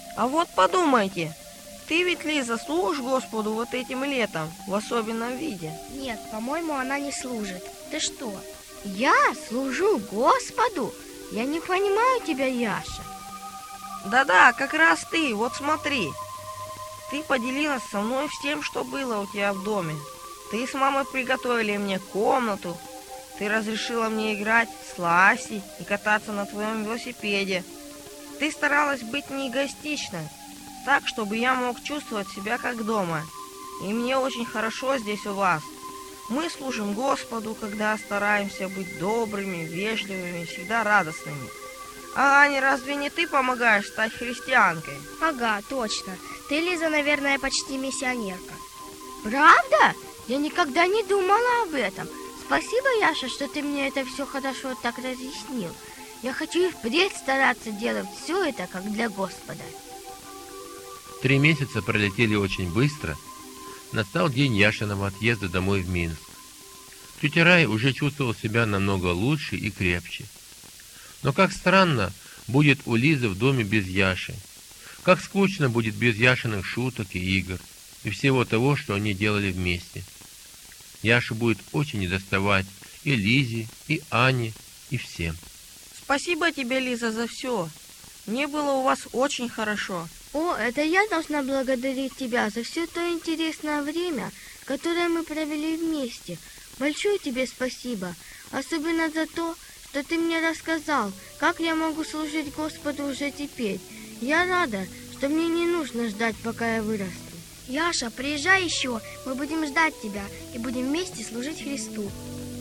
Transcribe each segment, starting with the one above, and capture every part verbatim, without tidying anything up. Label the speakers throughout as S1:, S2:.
S1: А вот подумайте, ты ведь, Лиза, служишь Господу вот этим летом в особенном виде?
S2: Нет, по-моему, она не служит. Ты что? Я служу Господу? Я не понимаю тебя, Яша.
S1: Да-да, как раз ты, вот смотри. Ты поделилась со мной всем, что было у тебя в доме. Ты с мамой приготовили мне комнату. Ты разрешила мне играть с Ласей и кататься на твоем велосипеде. Ты старалась быть не эгоистичной, так, чтобы я мог чувствовать себя как дома. И мне очень хорошо здесь у вас. Мы служим Господу, когда стараемся быть добрыми, вежливыми, всегда радостными. А Аня, разве не ты помогаешь стать христианкой?
S2: Ага, точно. Ты, Лиза, наверное, почти миссионерка. Правда? Я никогда не думала об этом. Спасибо, Яша, что ты мне это все хорошо так разъяснил. Я хочу и впредь стараться делать все это как для Господа.
S3: Три месяца пролетели очень быстро. Настал день Яшиного отъезда домой в Минск. Тетя Рая уже чувствовал себя намного лучше и крепче. Но как странно будет у Лизы в доме без Яши. Как скучно будет без Яшиных шуток и игр, и всего того, что они делали вместе. Яша будет очень недоставать и Лизе, и Ане, и всем.
S1: Спасибо тебе, Лиза, за все. Мне было у вас очень хорошо.
S2: О, это я должна благодарить тебя за все то интересное время, которое мы провели вместе. Большое тебе спасибо, особенно за то, что ты мне рассказал, как я могу служить Господу уже теперь. Я рада, что мне не нужно ждать, пока я вырасту. Яша, приезжай еще, мы будем ждать тебя и будем вместе служить Христу.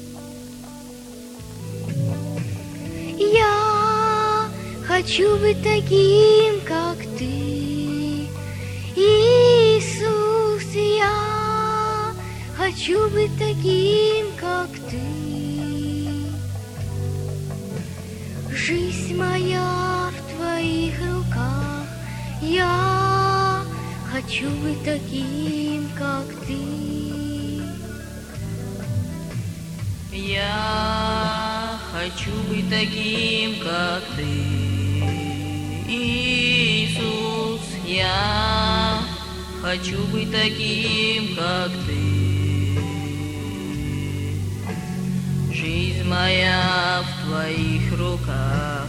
S2: Я хочу быть таким, как ты, Иисус, я хочу быть таким, как ты. Жизнь моя в твоих руках, я хочу быть таким, как ты.
S4: Я хочу быть таким, как ты, Иисус. Я хочу быть таким, как ты. Жизнь моя в твоих руках,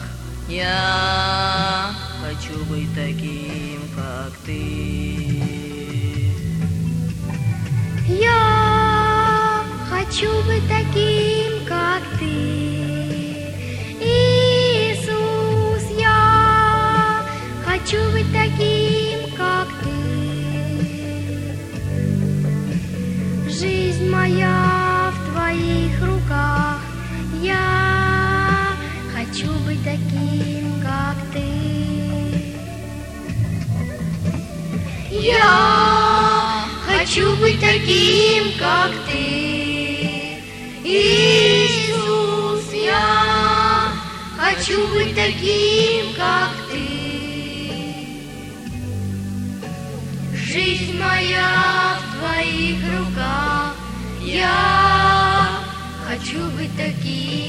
S4: я хочу быть таким, как ты.
S2: Я хочу быть таким, как ты, Иисус. Я хочу быть таким, как ты. Жизнь моя в твоих руках, я хочу быть таким, как ты. Я хочу быть таким, как ты, Иисус. Я хочу быть таким, как ты. Жизнь моя в твоих руках, я хочу быть таким,